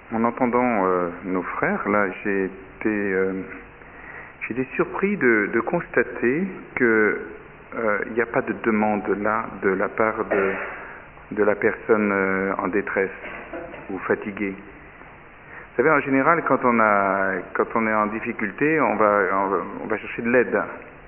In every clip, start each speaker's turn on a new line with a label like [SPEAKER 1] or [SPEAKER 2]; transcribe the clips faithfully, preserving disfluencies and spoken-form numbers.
[SPEAKER 1] En entendant euh, nos frères, là, j'ai été, euh, j'ai été surpris de, de constater que euh, il n'y a pas de demande là de la part de, de la personne euh, en détresse ou fatiguée. Vous savez, en général, quand on a, quand on est en difficulté, on va, on va, on va chercher de l'aide.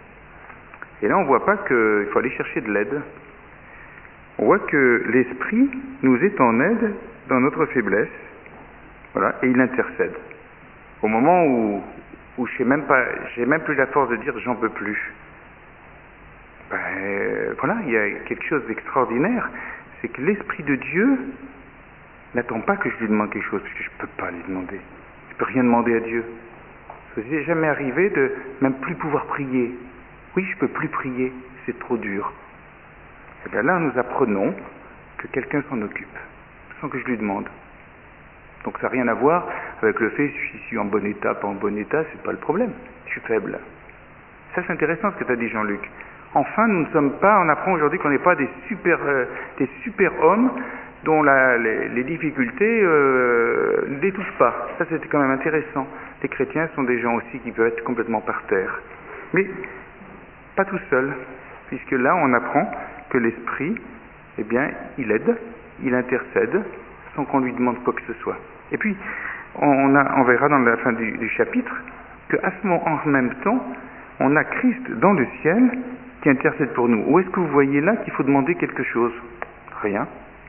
[SPEAKER 1] Et là, on ne voit pas qu'il faut aller chercher de l'aide. On voit que l'Esprit nous est en aide dans notre faiblesse. Voilà, et il intercède. Au moment où, où je n'ai même pas, j'ai même plus la force de dire j'en peux plus. Ben, euh, voilà, il y a quelque chose d'extraordinaire, c'est que l'Esprit de Dieu n'attend pas que je lui demande quelque chose, parce que je ne peux pas lui demander. Je ne peux rien demander à Dieu. Ça n'est jamais arrivé de même plus pouvoir prier. Oui, je ne peux plus prier, c'est trop dur. Et bien là, nous apprenons que quelqu'un s'en occupe, sans que je lui demande. Donc ça n'a rien à voir avec le fait si je suis en bon état, pas en bon état, c'est pas le problème. Je suis faible. Ça c'est intéressant ce que tu as dit Jean-Luc. Enfin, nous ne sommes pas, on apprend aujourd'hui qu'on n'est pas des super, euh, des super hommes dont la, les, les difficultés euh, ne les touchent pas. Ça c'était quand même intéressant. Les chrétiens sont des gens aussi qui peuvent être complètement par terre. Mais pas tout seul, puisque là on apprend que l'Esprit, eh bien, il aide, il intercède, sans qu'on lui demande quoi que ce soit. Et puis, on, a, on verra dans la fin du, du chapitre qu'à ce moment, en même temps, on a Christ dans le ciel qui intercède pour nous. Où est-ce que vous voyez là qu'il faut demander quelque chose? Rien.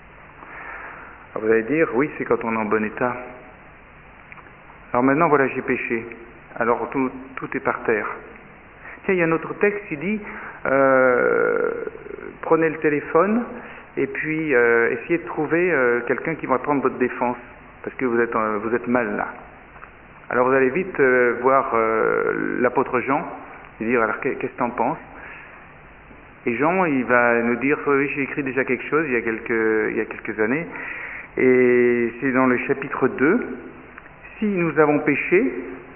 [SPEAKER 1] Alors vous allez dire, oui, c'est quand on est en bon état. Alors maintenant, voilà, j'ai péché. Alors tout, tout est par terre. Tiens, il y a un autre texte qui dit, euh, prenez le téléphone, et puis euh, essayez de trouver euh, quelqu'un qui va prendre votre défense, parce que vous êtes, euh, vous êtes mal là. Alors vous allez vite euh, voir euh, l'apôtre Jean, et dire, alors qu'est-ce que tu en penses? Et Jean, il va nous dire, oui, j'ai écrit déjà quelque chose il y a quelques, il y a quelques années, et c'est dans le chapitre deux, si nous avons péché,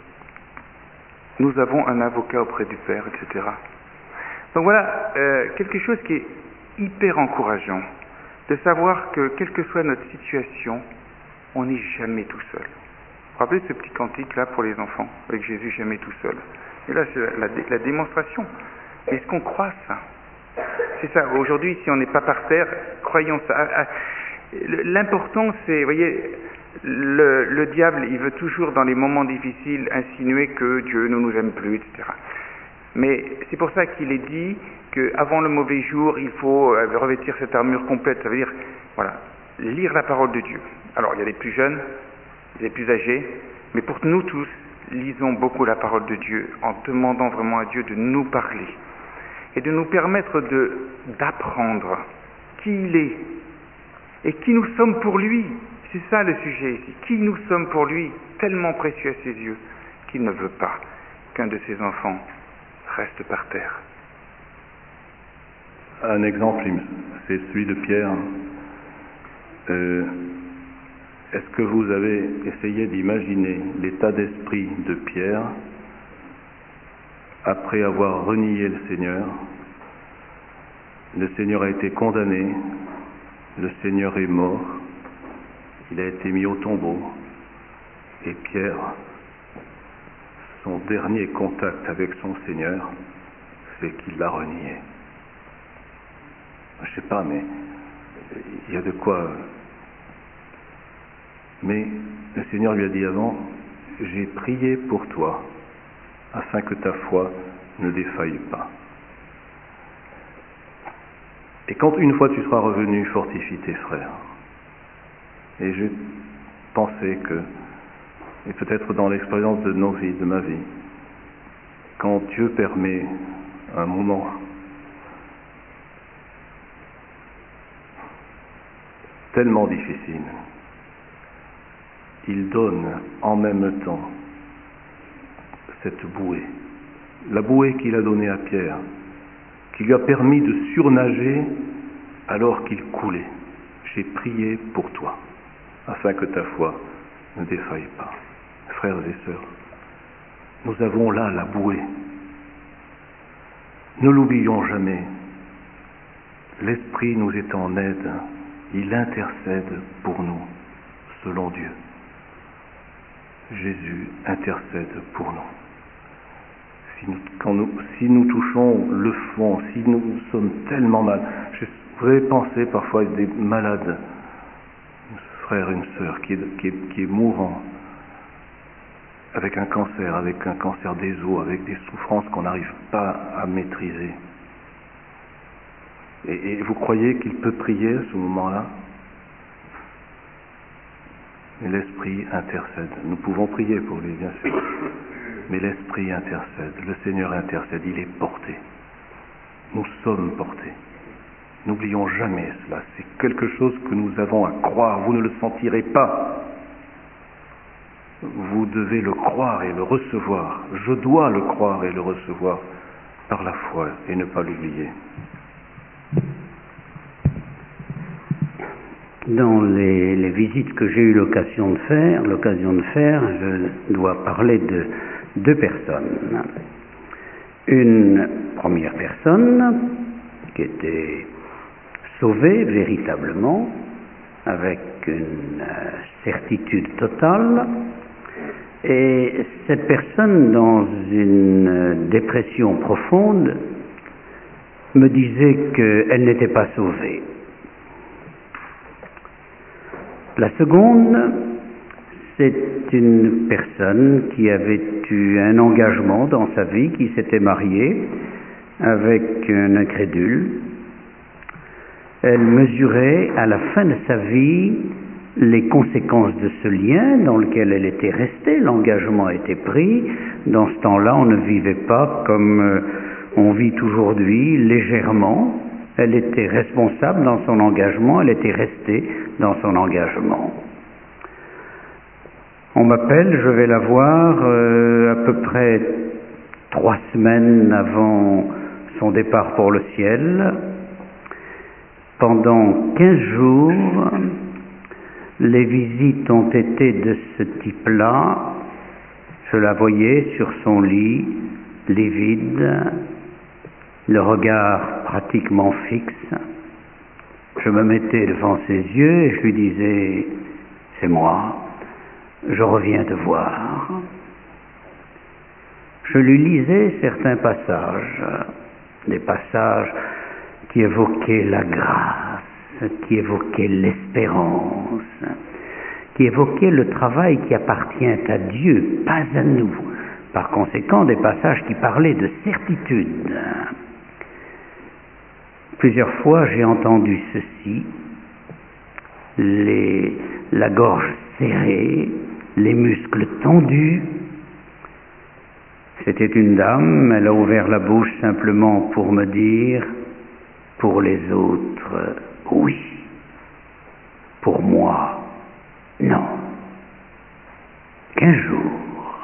[SPEAKER 1] nous avons un avocat auprès du Père, et cetera. Donc voilà, euh, quelque chose qui est hyper encourageant, de savoir que quelle que soit notre situation, on n'est jamais tout seul. Vous vous rappelez de ce petit cantique là pour les enfants, avec Jésus jamais tout seul. Et là c'est la, la, la démonstration. Est-ce qu'on croit ça? C'est ça, aujourd'hui si on n'est pas par terre, croyons ça. L'important c'est, vous voyez, le, le diable il veut toujours dans les moments difficiles insinuer que Dieu ne nous aime plus, et cetera. Mais c'est pour ça qu'il est dit qu'avant le mauvais jour, il faut revêtir cette armure complète. Ça veut dire, voilà, lire la parole de Dieu. Alors, il y a les plus jeunes, les plus âgés, mais pour nous tous, lisons beaucoup la parole de Dieu en demandant vraiment à Dieu de nous parler et de nous permettre de, d'apprendre qui il est et qui nous sommes pour lui. C'est ça le sujet ici. Qui nous sommes pour lui, tellement précieux à ses yeux, qu'il ne veut pas qu'un de ses enfants reste par terre.
[SPEAKER 2] Un exemple, c'est celui de Pierre. Euh, est-ce que vous avez essayé d'imaginer l'état d'esprit de Pierre après avoir renié le Seigneur? Le Seigneur a été condamné, le Seigneur est mort, il a été mis au tombeau, et Pierre, son dernier contact avec son Seigneur, c'est qu'il l'a renié. Je ne sais pas, mais il y a de quoi. Mais le Seigneur lui a dit avant, j'ai prié pour toi, afin que ta foi ne défaille pas. Et quand une fois tu seras revenu, fortifie tes frères. Et je pensais que, et peut-être dans l'expérience de nos vies, de ma vie, quand Dieu permet un moment tellement difficile, il donne en même temps cette bouée, la bouée qu'il a donnée à Pierre, qui lui a permis de surnager alors qu'il coulait. J'ai prié pour toi, afin que ta foi ne défaille pas. Frères et sœurs, nous avons là la bouée. Ne l'oublions jamais. L'Esprit nous est en aide. Il intercède pour nous, selon Dieu. Jésus intercède pour nous. Si nous, quand nous, si nous touchons le fond, si nous sommes tellement mal, je, vous avez pensé parfois à des malades, un frère, une sœur qui est, qui est, qui est mourant, avec un cancer, avec un cancer des os, avec des souffrances qu'on n'arrive pas à maîtriser. Et, et vous croyez qu'il peut prier à ce moment-là? Mais l'Esprit intercède. Nous pouvons prier pour lui, bien sûr. Mais l'Esprit intercède. Le Seigneur intercède. Il est porté. Nous sommes portés. N'oublions jamais cela. C'est quelque chose que nous avons à croire. Vous ne le sentirez pas. Vous devez le croire et le recevoir. Je dois le croire et le recevoir par la foi et ne pas l'oublier.
[SPEAKER 3] Dans les, les visites que j'ai eu l'occasion de faire, l'occasion de faire, je dois parler de deux personnes. Une première personne qui était sauvée véritablement, avec une certitude totale, et cette personne, dans une dépression profonde, me disait qu'elle n'était pas sauvée. La seconde, c'est une personne qui avait eu un engagement dans sa vie, qui s'était mariée avec un incrédule. Elle mesurait à la fin de sa vie les conséquences de ce lien dans lequel elle était restée. L'engagement était pris. Dans ce temps-là, on ne vivait pas comme on vit aujourd'hui, légèrement. Elle était responsable dans son engagement, elle était restée dans son engagement. On m'appelle, je vais la voir euh, à peu près trois semaines avant son départ pour le ciel. Pendant quinze jours, les visites ont été de ce type-là. Je la voyais sur son lit, livide, le regard pratiquement fixe. Je me mettais devant ses yeux et je lui disais « C'est moi, je reviens te voir ». Je lui lisais certains passages, des passages qui évoquaient la grâce, qui évoquaient l'espérance, qui évoquaient le travail qui appartient à Dieu, pas à nous. Par conséquent, des passages qui parlaient de certitude. Plusieurs fois, j'ai entendu ceci, les, la gorge serrée, les muscles tendus. C'était une dame, elle a ouvert la bouche simplement pour me dire, pour les autres, oui. Pour moi, non. Quinze jours.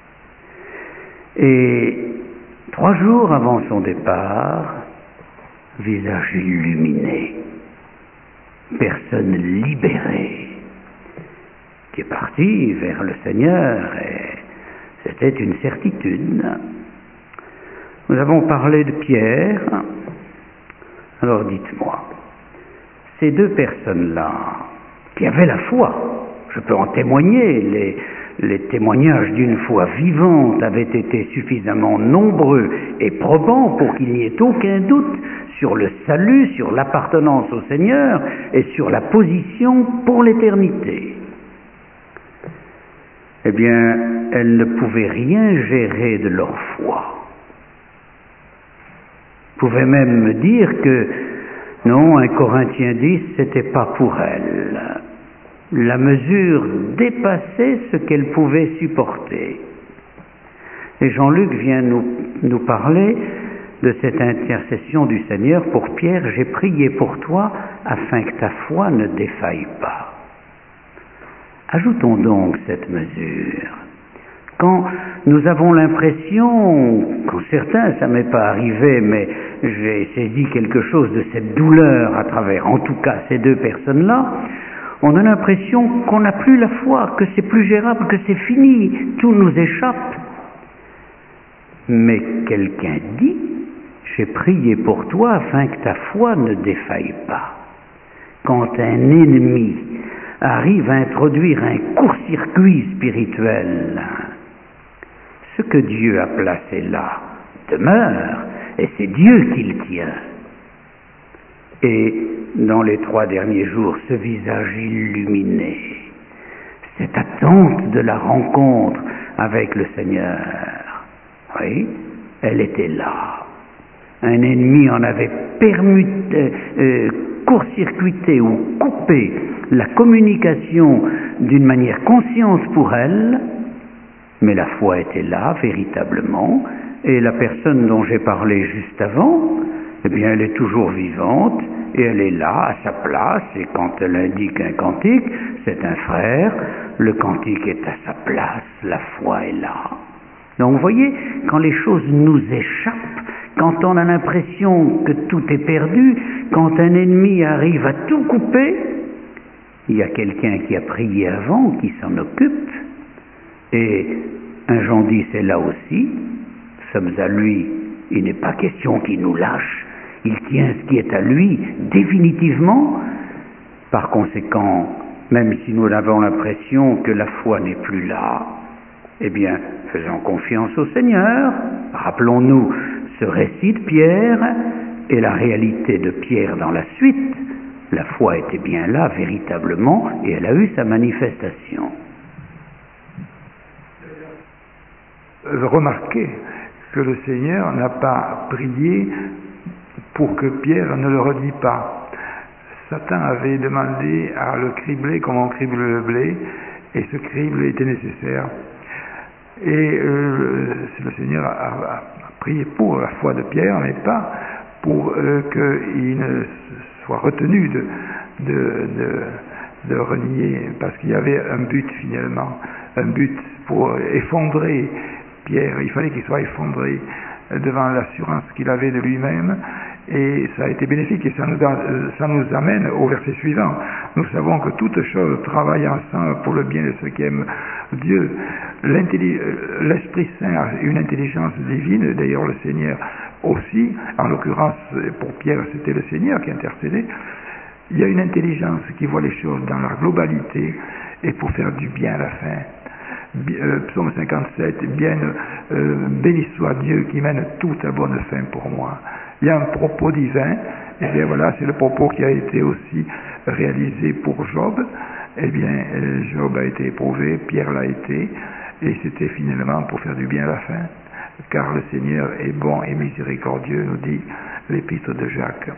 [SPEAKER 3] Et trois jours avant son départ, visage illuminé, personne libérée, qui est partie vers le Seigneur, et c'était une certitude. Nous avons parlé de Pierre. Alors dites-moi, ces deux personnes-là, qui avaient la foi, je peux en témoigner, les, les témoignages d'une foi vivante avaient été suffisamment nombreux et probants pour qu'il n'y ait aucun doute sur le salut, sur l'appartenance au Seigneur et sur la position pour l'éternité. Eh bien, elles ne pouvaient rien gérer de leur foi. Pouvaient même me dire que non, un Corinthiens dix, c'était pas pour elles. La mesure dépassait ce qu'elles pouvaient supporter. Et Jean-Luc vient nous, nous parler de cette intercession du Seigneur pour Pierre. J'ai prié pour toi afin que ta foi ne défaille pas. Ajoutons donc cette mesure. Quand nous avons l'impression, quand certains, ça m'est pas arrivé, mais j'ai saisi quelque chose de cette douleur à travers, en tout cas, ces deux personnes-là, on a l'impression qu'on n'a plus la foi, que c'est plus gérable, que c'est fini, tout nous échappe. Mais quelqu'un dit, j'ai prié pour toi afin que ta foi ne défaille pas. Quand un ennemi arrive à introduire un court-circuit spirituel. Ce que Dieu a placé là demeure, et c'est Dieu qui le tient. Et dans les trois derniers jours, ce visage illuminé, cette attente de la rencontre avec le Seigneur, oui, elle était là. Un ennemi en avait permuté, euh, court-circuité ou coupé la communication d'une manière consciente pour elle, mais la foi était là véritablement, et la personne dont j'ai parlé juste avant, eh bien elle est toujours vivante, et elle est là, à sa place, et quand elle indique un cantique, c'est un frère, le cantique est à sa place, la foi est là. Donc vous voyez, quand les choses nous échappent, quand on a l'impression que tout est perdu, quand un ennemi arrive à tout couper, il y a quelqu'un qui a prié avant, qui s'en occupe, et un Jean dix est là aussi, sommes à lui, il n'est pas question qu'il nous lâche, il tient ce qui est à lui définitivement. Par conséquent, même si nous avons l'impression que la foi n'est plus là, eh bien, faisons confiance au Seigneur, rappelons-nous ce récit de Pierre et la réalité de Pierre dans la suite. La foi était bien là, véritablement, et elle a eu sa manifestation.
[SPEAKER 4] Remarquez que le Seigneur n'a pas prié pour que Pierre ne le redit pas. Satan avait demandé à le cribler comme on crible le blé, et ce crible était nécessaire. Et euh, le Seigneur a, a, a prié pour la foi de Pierre, mais pas pour euh, qu'il ne soit retenu de, de, de, de renier, parce qu'il y avait un but finalement, un but pour effondrer Pierre. Il fallait qu'il soit effondré devant l'assurance qu'il avait de lui-même, et ça a été bénéfique, et ça nous, a, ça nous amène au verset suivant. Nous savons que toutes choses travaillent ensemble pour le bien de ceux qui aiment Dieu. L'Esprit Saint a une intelligence divine, d'ailleurs le Seigneur aussi, en l'occurrence pour Pierre c'était le Seigneur qui intercédait. Il y a une intelligence qui voit les choses dans leur globalité et pour faire du bien à la fin. Euh, Psaume cinquante-sept, bien euh, béni soit Dieu qui mène tout à bonne fin pour moi. Il y a un propos divin, et bien voilà, c'est le propos qui a été aussi réalisé pour Job. Eh bien, Job a été éprouvé, Pierre l'a été, et c'était finalement pour faire du bien à la fin, car le Seigneur est bon et miséricordieux, nous dit l'épître de Jacques.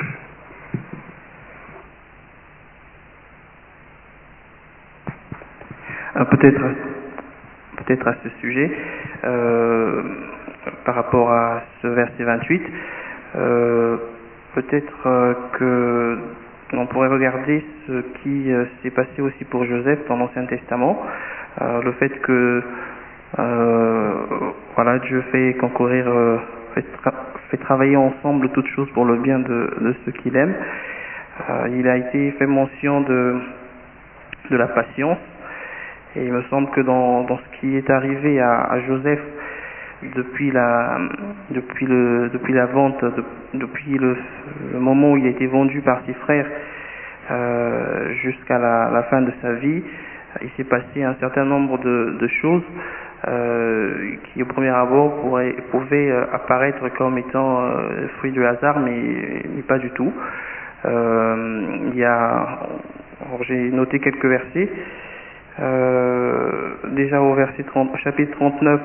[SPEAKER 5] Alors peut-être, peut-être à ce sujet, euh, par rapport à ce verset vingt-huit, euh, peut-être euh, que on pourrait regarder ce qui euh, s'est passé aussi pour Joseph dans l'Ancien Testament, euh, le fait que euh, voilà, Dieu fait concourir, euh, fait, tra- fait travailler ensemble toutes choses pour le bien de, de ceux qu'il aime. Euh, il a été fait mention de, de la patience, et il me semble que dans, dans ce qui est arrivé à, à Joseph depuis la, depuis le, depuis la vente, de, depuis le, le moment où il a été vendu par ses frères euh, jusqu'à la, la fin de sa vie, il s'est passé un certain nombre de, de choses euh, qui au premier abord pourraient, pouvaient euh, apparaître comme étant euh, fruit du hasard, mais, mais pas du tout. Euh, il y a, alors j'ai noté quelques versets. Euh, déjà au verset trente, au chapitre trente-neuf,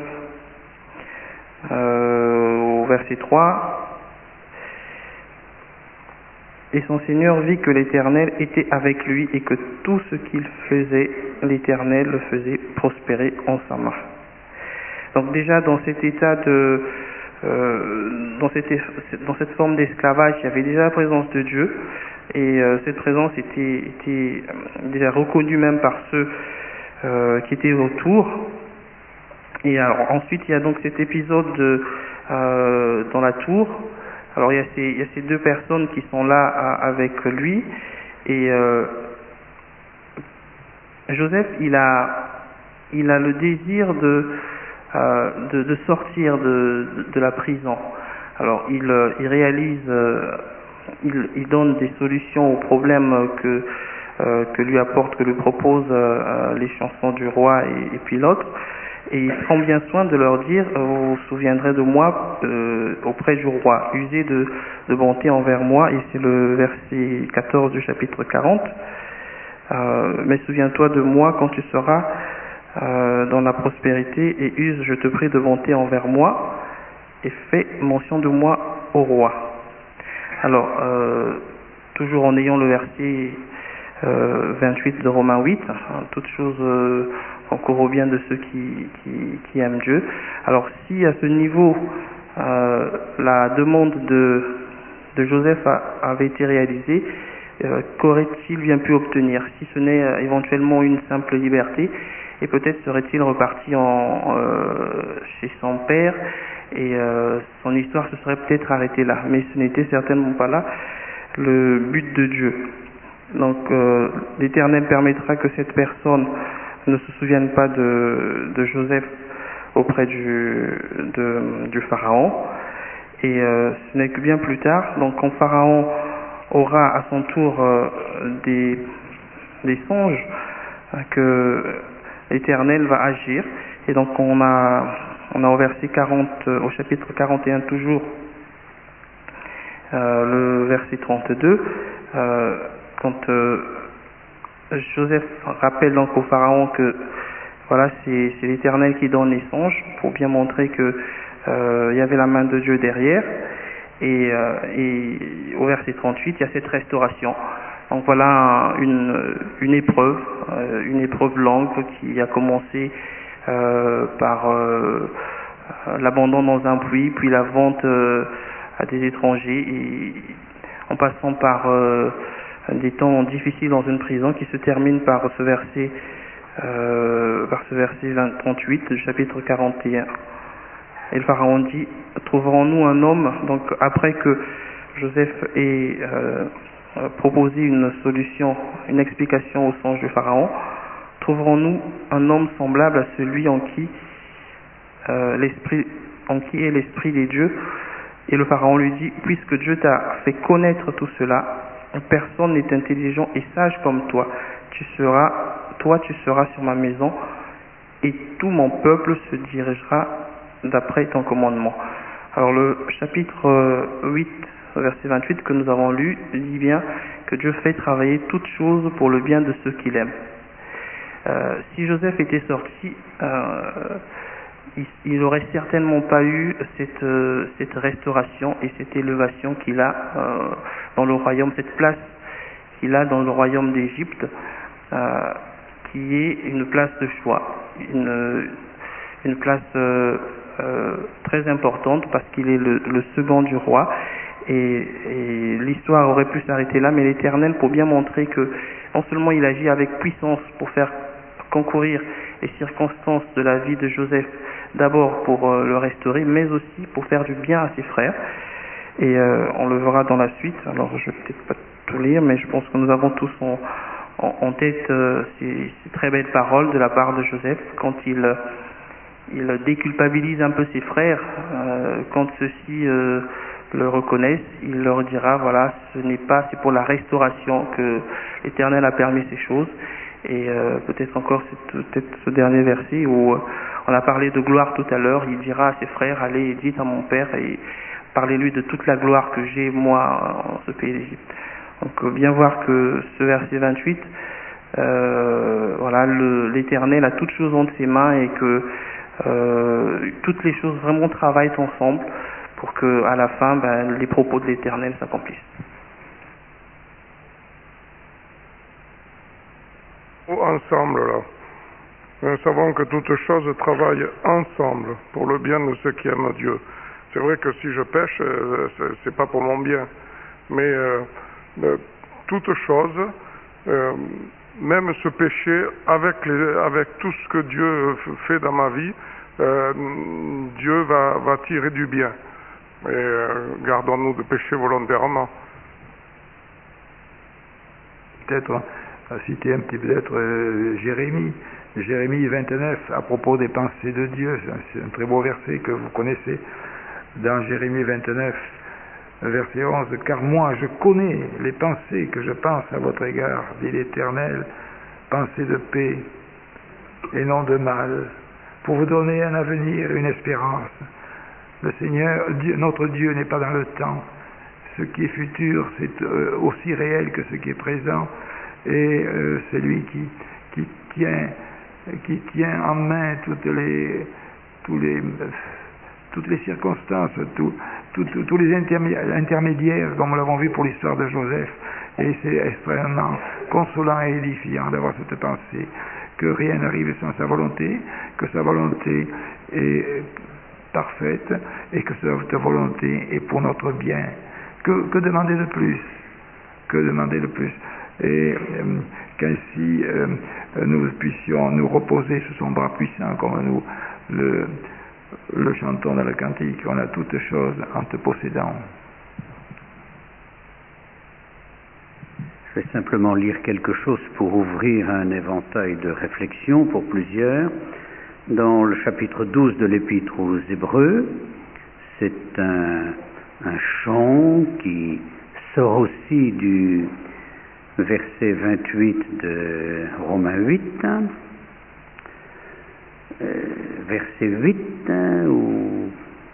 [SPEAKER 5] euh, au verset trois, et son Seigneur vit que l'Éternel était avec lui et que tout ce qu'il faisait, l'Éternel le faisait prospérer en sa main. Donc déjà dans cet état de euh, dans, cette, dans cette forme d'esclavage, il y avait déjà la présence de Dieu, et euh, cette présence était, était déjà reconnue même par ceux euh, qui étaient autour. Et alors ensuite il y a donc cet épisode de, euh, dans la tour. Alors il y a ces, il y a ces deux personnes qui sont là à, avec lui, et euh, Joseph il a il a le désir de euh, de, de sortir de, de, de la prison. Alors il, il réalise, euh, il, il donne des solutions aux problèmes que euh, que lui apporte, que lui propose euh, les chansons du roi et, et puis l'autre. Et il prend bien soin de leur dire, vous vous souviendrez de moi euh, auprès du roi, usez de, de bonté envers moi, et c'est le verset quatorze du chapitre quarante. Euh, mais souviens-toi de moi quand tu seras euh, dans la prospérité, et use, je te prie, de bonté envers moi, et fais mention de moi au roi. Alors, euh, toujours en ayant le verset euh, vingt-huit de Romains huit, hein, toute chose euh, concourt au bien de ceux qui, qui, qui aiment Dieu. Alors, si à ce niveau, euh, la demande de, de Joseph a, avait été réalisée, euh, qu'aurait-il bien pu obtenir, si ce n'est euh, éventuellement une simple liberté, et peut-être serait-il reparti en, euh, chez son père, et euh, son histoire se serait peut-être arrêtée là, mais ce n'était certainement pas là le but de Dieu. Donc euh, l'Éternel permettra que cette personne ne se souvienne pas de, de Joseph auprès du, de, du Pharaon, et euh, ce n'est que bien plus tard, donc quand Pharaon aura à son tour euh, des, des songes, hein, que l'Éternel va agir, et donc on a On a au verset quarante, au chapitre quarante et un toujours, euh, le verset trente-deux, euh, quand euh, Joseph rappelle donc au Pharaon que voilà, c'est, c'est l'Éternel qui donne les songes, pour bien montrer que euh, il y avait la main de Dieu derrière, et, euh, et au verset trente-huit, il y a cette restauration. Donc voilà une, une épreuve, une épreuve longue qui a commencé Euh, par euh, l'abandon dans un puits, puis la vente euh, à des étrangers, et en passant par euh, des temps difficiles dans une prison qui se termine par ce verset, euh, par ce verset trente-huit du chapitre quarante et un. Et le Pharaon dit, trouverons-nous un homme, donc après que Joseph ait euh, proposé une solution, une explication au songe du Pharaon, trouverons-nous un homme semblable à celui en qui euh, l'esprit, en qui est l'esprit des dieux? Et le Pharaon lui dit, puisque Dieu t'a fait connaître tout cela, personne n'est intelligent et sage comme toi. Tu seras, toi tu seras sur ma maison, et tout mon peuple se dirigera d'après ton commandement. Alors le chapitre huit, verset vingt-huit que nous avons lu, dit bien que Dieu fait travailler toutes choses pour le bien de ceux qu'il aime. Euh, si Joseph était sorti, euh, il n'aurait certainement pas eu cette, euh, cette restauration et cette élévation qu'il a euh, dans le royaume, cette place qu'il a dans le royaume d'Égypte, euh, qui est une place de choix, une, une place euh, euh, très importante parce qu'il est le, le second du roi, et, et l'histoire aurait pu s'arrêter là, mais l'Éternel, pour bien montrer que non seulement il agit avec puissance pour faire concourir les circonstances de la vie de Joseph, d'abord pour euh, le restaurer, mais aussi pour faire du bien à ses frères. Et euh, on le verra dans la suite. Alors je vais peut-être pas tout lire, mais je pense que nous avons tous en, en, en tête euh, ces, ces très belles paroles de la part de Joseph quand il, euh, il déculpabilise un peu ses frères, euh, quand ceux-ci euh, le reconnaissent, il leur dira voilà, ce n'est pas, c'est pour la restauration que l'Éternel a permis ces choses. Et euh, peut-être encore c'est peut-être ce dernier verset où euh, on a parlé de gloire tout à l'heure, il dira à ses frères, allez et dites à mon père et parlez-lui de toute la gloire que j'ai moi en ce pays d'Égypte. Donc euh, bien voir que ce verset vingt-huit, euh, voilà, le, l'Éternel a toutes choses entre ses mains, et que euh, toutes les choses vraiment travaillent ensemble pour que à la fin ben, les propos de l'Éternel s'accomplissent.
[SPEAKER 6] Ensemble là. Nous savons que toutes choses travaillent ensemble pour le bien de ceux qui aiment Dieu. C'est vrai que si je pêche, c'est pas pour mon bien, mais euh, toutes choses, euh, même ce péché, avec, les, avec tout ce que Dieu fait dans ma vie, euh, Dieu va, va tirer du bien. Et euh, gardons-nous de pécher volontairement.
[SPEAKER 4] Peut-être à citer un petit peu peut-être euh, Jérémie, Jérémie vingt-neuf, à propos des pensées de Dieu. C'est un très beau verset que vous connaissez dans Jérémie vingt-neuf. verset onze, « Car moi je connais les pensées que je pense à votre égard, dit l'Éternel, pensées de paix et non de mal, pour vous donner un avenir, une espérance. » Le Seigneur, Dieu, notre Dieu n'est pas dans le temps. Ce qui est futur, c'est euh, aussi réel que ce qui est présent, et euh, c'est lui qui, qui, tient, qui tient en main toutes les, tous les, toutes les circonstances, tout, tout, tout, tous les intermédiaires, comme nous l'avons vu pour l'histoire de Joseph. Et c'est extrêmement consolant et édifiant d'avoir cette pensée, que rien n'arrive sans sa volonté, que sa volonté est parfaite et que cette volonté est pour notre bien. Que, que demander de plus? Que demander de plus? Et euh, qu'ainsi euh, nous puissions nous reposer sous son bras puissant, comme nous le, le chantons dans le cantique. On a toutes choses en te possédant.
[SPEAKER 3] Je vais simplement lire quelque chose pour ouvrir un éventail de réflexion pour plusieurs. Dans le chapitre douze de l'Épître aux Hébreux, c'est un, un chant qui sort aussi du verset vingt-huit de Romains huit, euh, verset huit, ou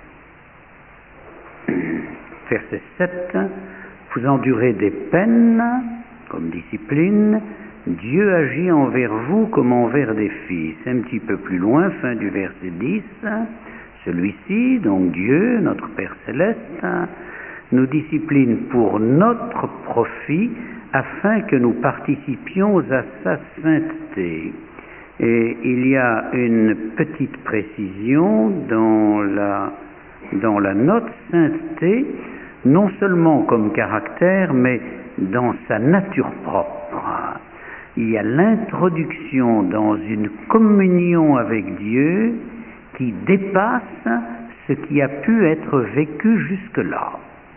[SPEAKER 3] verset sept, vous endurez des peines comme discipline, Dieu agit envers vous comme envers des fils. Un petit peu plus loin, fin du verset dix, celui-ci, donc Dieu, notre Père Céleste, nous discipline pour notre profit afin que nous participions à sa sainteté. Et il y a une petite précision dans la, dans la note sainteté, non seulement comme caractère, mais dans sa nature propre. Il y a l'introduction dans une communion avec Dieu qui dépasse ce qui a pu être vécu jusque-là.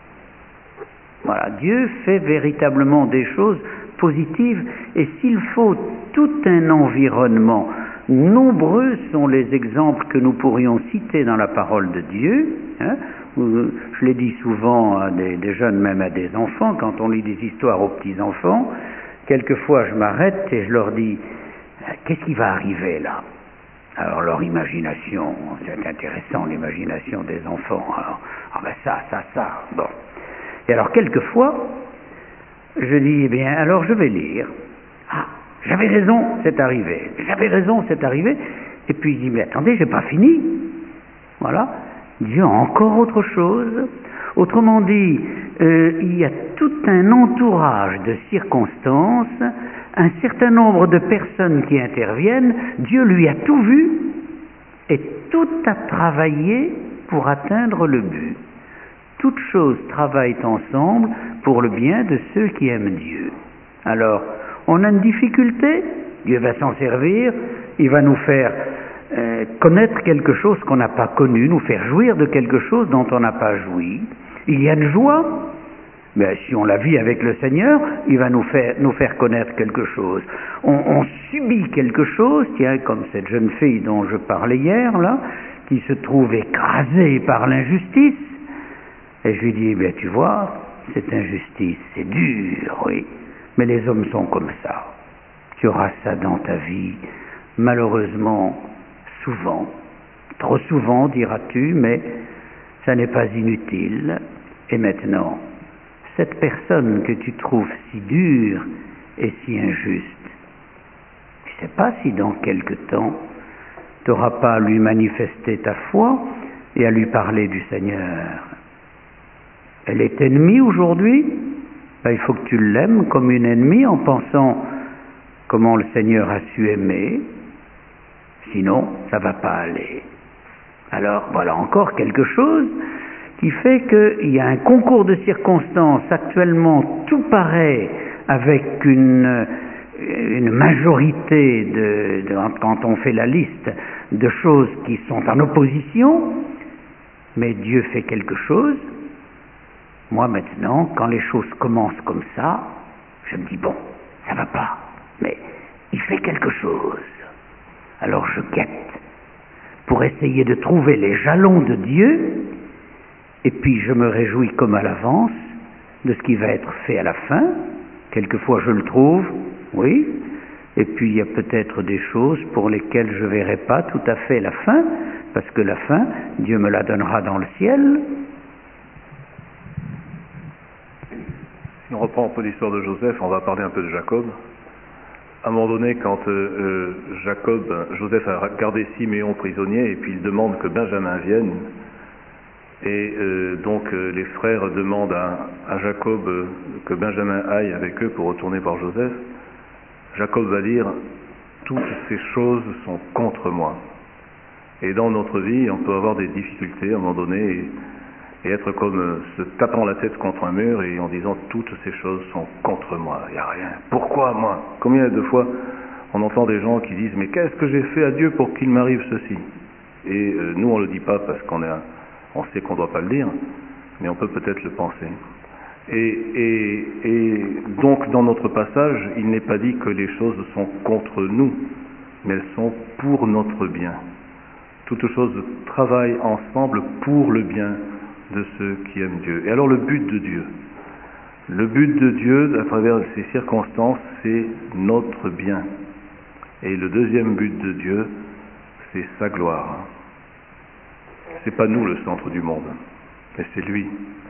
[SPEAKER 3] Voilà, Dieu fait véritablement des choses positives, et s'il faut tout un environnement, nombreux sont les exemples que nous pourrions citer dans la parole de Dieu, hein. Je l'ai dit souvent à des, des jeunes, même à des enfants, quand on lit des histoires aux petits-enfants, quelquefois je m'arrête et je leur dis « Qu'est-ce qui va arriver là ?» Alors leur imagination, c'est intéressant l'imagination des enfants, alors ah ben ça, ça, ça, bon. Et alors quelquefois, je dis, eh bien, alors je vais lire. Ah, j'avais raison, c'est arrivé. J'avais raison, c'est arrivé. Et puis je dis, mais attendez, j'ai pas fini. Voilà. Dieu a encore autre chose. Autrement dit, euh, il y a tout un entourage de circonstances, un certain nombre de personnes qui interviennent. Dieu lui a tout vu et tout a travaillé pour atteindre le but. Toutes choses travaillent ensemble pour le bien de ceux qui aiment Dieu. Alors, on a une difficulté, Dieu va s'en servir, il va nous faire euh, connaître quelque chose qu'on n'a pas connu, nous faire jouir de quelque chose dont on n'a pas joui. Il y a une joie, mais si on la vit avec le Seigneur, il va nous faire, nous faire connaître quelque chose. On, on subit quelque chose, tiens, comme cette jeune fille dont je parlais hier, là, qui se trouve écrasée par l'injustice. Et je lui dis, bien tu vois, cette injustice, c'est dur, oui, mais les hommes sont comme ça. Tu auras ça dans ta vie, malheureusement, souvent, trop souvent, diras-tu, mais ça n'est pas inutile. Et maintenant, cette personne que tu trouves si dure et si injuste, tu ne sais pas si dans quelque temps, tu n'auras pas à lui manifester ta foi et à lui parler du Seigneur. Elle est ennemie aujourd'hui, ben, il faut que tu l'aimes comme une ennemie en pensant comment le Seigneur a su aimer, sinon ça ne va pas aller. Alors voilà encore quelque chose qui fait qu'il y a un concours de circonstances. Actuellement, tout paraît avec une, une majorité, de, de, quand on fait la liste, de choses qui sont en opposition, mais Dieu fait quelque chose. Moi maintenant, quand les choses commencent comme ça, je me dis bon, ça va pas, mais il fait quelque chose. Alors je guette pour essayer de trouver les jalons de Dieu, et puis je me réjouis comme à l'avance de ce qui va être fait à la fin. Quelquefois je le trouve, oui, et puis il y a peut-être des choses pour lesquelles je ne verrai pas tout à fait la fin, parce que la fin, Dieu me la donnera dans le ciel.
[SPEAKER 2] Si on reprend un peu l'histoire de Joseph, on va parler un peu de Jacob. À un moment donné, quand euh, Jacob, Joseph a gardé Siméon prisonnier, et puis il demande que Benjamin vienne, et euh, donc euh, les frères demandent à, à Jacob euh, que Benjamin aille avec eux pour retourner voir Joseph. Jacob va dire « Toutes ces choses sont contre moi ». Et dans notre vie, on peut avoir des difficultés à un moment donné, et, et être comme euh, se tapant la tête contre un mur et en disant « Toutes ces choses sont contre moi, il n'y a rien. Pourquoi moi ?» Combien de fois on entend des gens qui disent « Mais qu'est-ce que j'ai fait à Dieu pour qu'il m'arrive ceci ?» Et euh, nous, on ne le dit pas parce qu'on est un On sait qu'on ne doit pas le dire, mais on peut peut-être le penser. Et, et, et donc, dans notre passage, il n'est pas dit que les choses sont contre nous, mais elles sont pour notre bien. Toutes choses travaillent ensemble pour le bien de ceux qui aiment Dieu. Et alors, le but de Dieu. Le but de Dieu, à travers ces circonstances, c'est notre bien. Et le deuxième but de Dieu, c'est sa gloire. C'est pas nous le centre du monde, mais c'est lui.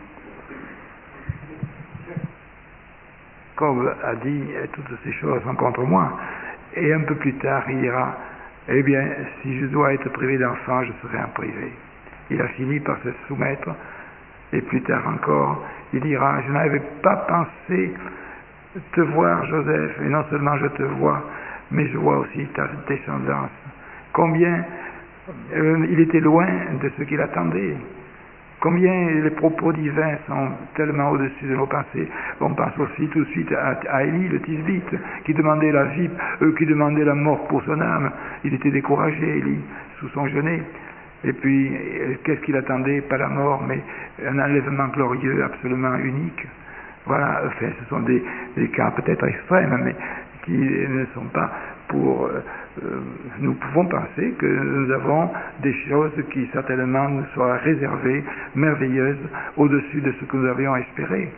[SPEAKER 4] Jacob a dit toutes ces choses sont contre moi, et un peu plus tard il dira eh bien si je dois être privé d'enfants, je serai un privé. Il a fini par se soumettre, et plus tard encore il dira je n'avais pas pensé te voir, Joseph, et non seulement je te vois, mais je vois aussi ta descendance. Combien euh, il était loin de ce qu'il attendait. Combien les propos divins sont tellement au-dessus de nos pensées. On pense aussi tout de suite à, à Élie, le Tisbite, qui demandait la vie, euh, qui demandait la mort pour son âme. Il était découragé, Élie, sous son genet. Et puis, euh, qu'est-ce qu'il attendait? Pas la mort, mais un enlèvement glorieux, absolument unique. Voilà, enfin, ce sont des, des cas peut-être extrêmes, mais qui ne sont pas pour... Euh, euh, nous pouvons penser que nous avons des choses qui certainement nous soient réservées, merveilleuses, au-dessus de ce que nous avions espéré.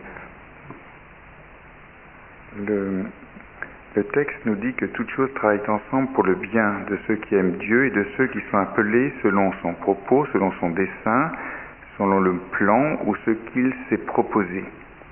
[SPEAKER 1] Le, le texte nous dit que toutes choses travaillent ensemble pour le bien de ceux qui aiment Dieu et de ceux qui sont appelés selon son propos, selon son dessein, selon le plan ou ce qu'il s'est proposé.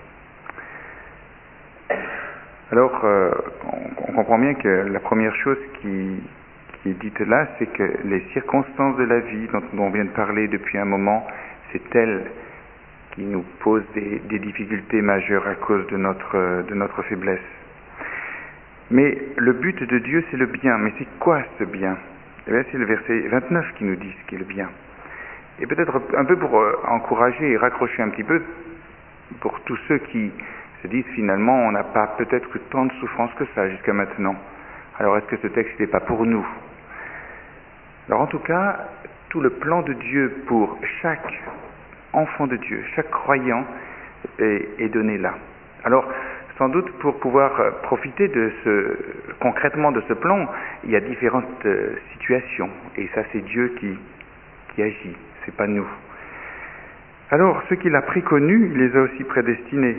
[SPEAKER 1] Alors, euh, on, on comprend bien que la première chose qui, qui est dite là, c'est que les circonstances de la vie dont on vient de parler depuis un moment, c'est elles qui nous posent des, des difficultés majeures à cause de notre, de notre faiblesse. Mais le but de Dieu, c'est le bien. Mais c'est quoi ce bien? Eh bien, c'est le verset vingt-neuf qui nous dit ce qu'est le bien. Et peut-être un peu pour euh, encourager et raccrocher un petit peu pour tous ceux qui se disent finalement on n'a pas peut-être eu tant de souffrance que ça jusqu'à maintenant. Alors est-ce que ce texte n'est pas pour nous? Alors en tout cas, tout le plan de Dieu pour chaque enfant de Dieu, chaque croyant est, est donné là. Alors sans doute pour pouvoir profiter de ce, concrètement de ce plan, il y a différentes euh, situations et ça c'est Dieu qui, qui agit, c'est pas nous. Alors ceux qu'il a préconnus, il les a aussi prédestinés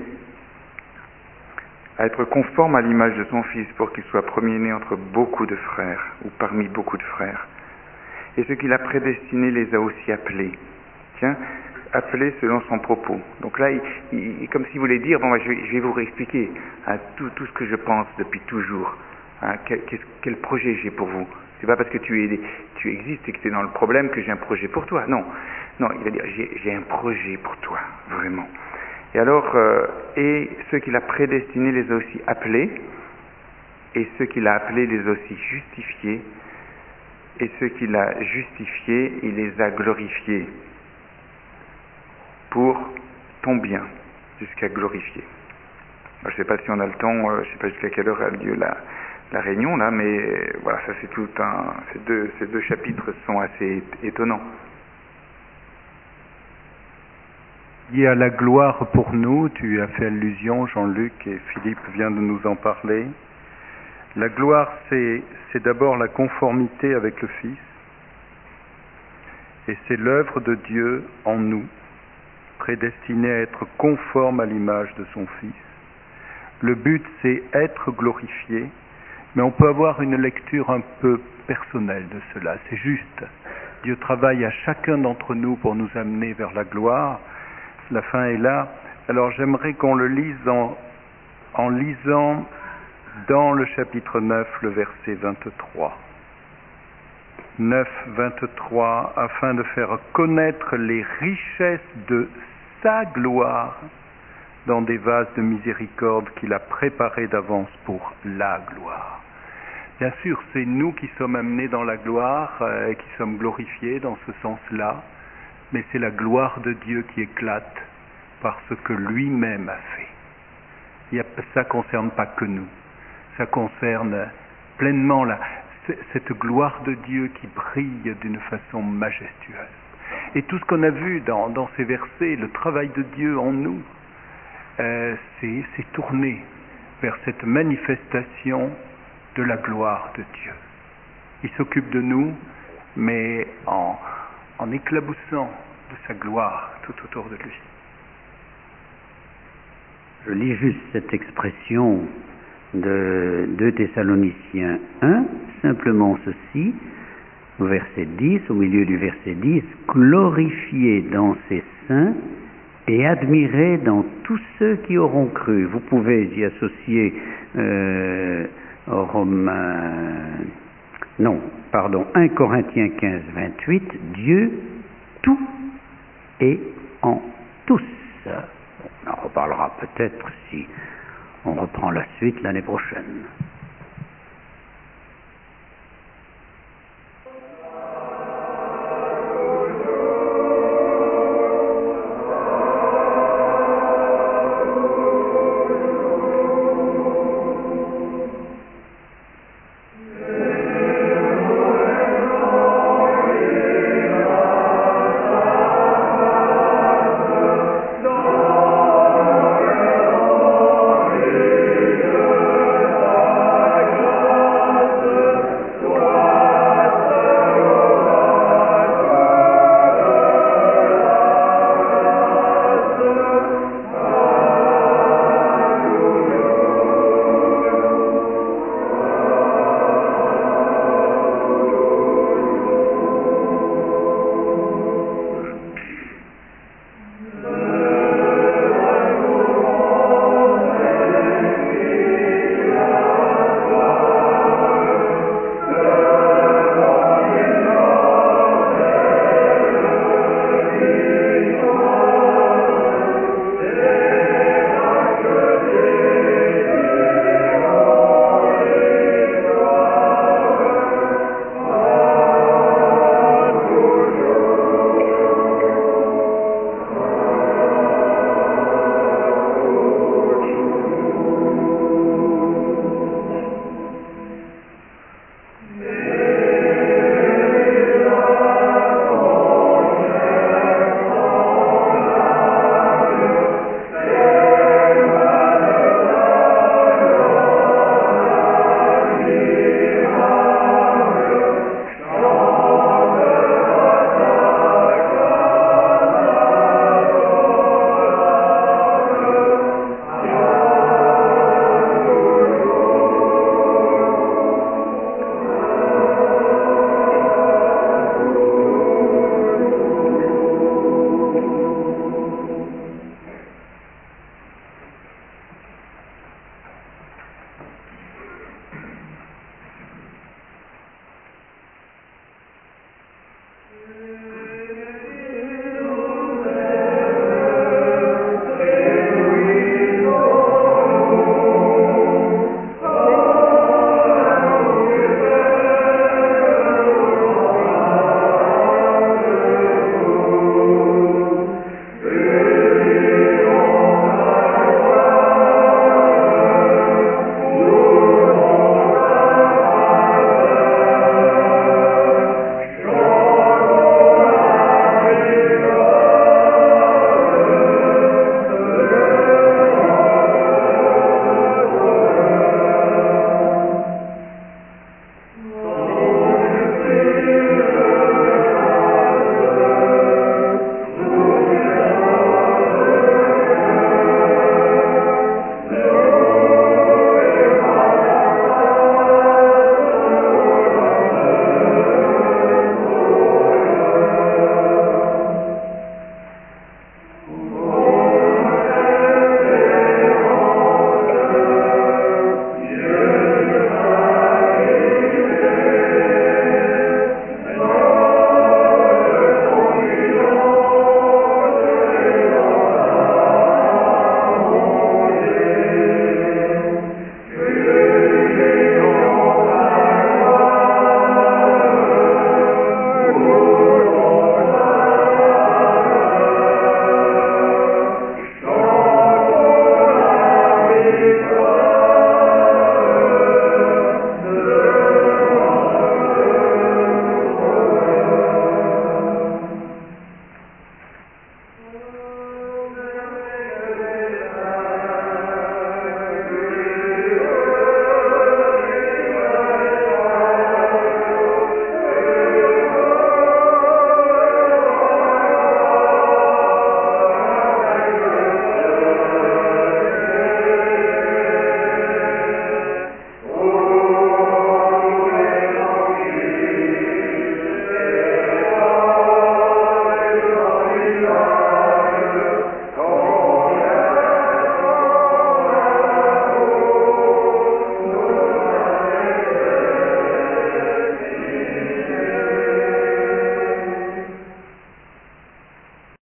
[SPEAKER 1] à être conforme à l'image de son Fils pour qu'il soit premier-né entre beaucoup de frères ou parmi beaucoup de frères. Et ceux qu'il a prédestinés les a aussi appelés. Tiens, appelés selon son propos. Donc là, il, il, comme s'il voulait dire, bon, je, vais, je vais vous réexpliquer hein, tout, tout ce que je pense depuis toujours. Hein, quel, quel projet j'ai pour vous. C'est pas parce que tu, es, tu existes et que tu es dans le problème que j'ai un projet pour toi. Non, non, il va dire, j'ai, j'ai un projet pour toi, vraiment. Et alors, euh, et ceux qu'il a prédestinés les a aussi appelés, et ceux qu'il a appelés les a aussi justifiés, et ceux qu'il a justifiés, il les a glorifiés, pour ton bien, jusqu'à glorifier. Alors, je ne sais pas si on a le temps, euh, je ne sais pas jusqu'à quelle heure a lieu la, la réunion, là, mais euh, voilà, ça c'est tout un... Ces deux, ces deux chapitres sont assez étonnants.
[SPEAKER 7] Lié à la gloire pour nous, tu as fait allusion, Jean-Luc, et Philippe vient de nous en parler. La gloire, c'est, c'est d'abord la conformité avec le Fils, et c'est l'œuvre de Dieu en nous. prédestiné à être conforme à l'image de son Fils. Le but, c'est être glorifié, mais on peut avoir une lecture un peu personnelle de cela. C'est juste. Dieu travaille à chacun d'entre nous pour nous amener vers la gloire. La fin est là. Alors j'aimerais qu'on le lise en, en lisant dans le chapitre neuf, le verset vingt-trois. neuf, vingt-trois, afin de faire connaître les richesses de sa gloire dans des vases de miséricorde qu'il a préparés d'avance pour la gloire. Bien sûr, c'est nous qui sommes amenés dans la gloire, euh, qui sommes glorifiés dans ce sens-là, mais c'est la gloire de Dieu qui éclate par ce que lui-même a fait. Il y a, ça ne concerne pas que nous, ça concerne pleinement la, cette gloire de Dieu qui brille d'une façon majestueuse. Et tout ce qu'on a vu dans, dans ces versets, le travail de Dieu en nous, euh, c'est, c'est tourné vers cette manifestation de la gloire de Dieu. Il s'occupe de nous, mais en, en éclaboussant de sa gloire tout autour de lui.
[SPEAKER 3] Je lis juste cette expression de deux Thessaloniciens un, simplement ceci, au verset dix, au milieu du verset dix, glorifié dans ses saints et admiré dans tous ceux qui auront cru. Vous pouvez y associer euh, Romains, non, pardon, un Corinthiens quinze, vingt-huit, Dieu tout et en tous. On en reparlera peut-être si on reprend la suite l'année prochaine.
[SPEAKER 8] Amen.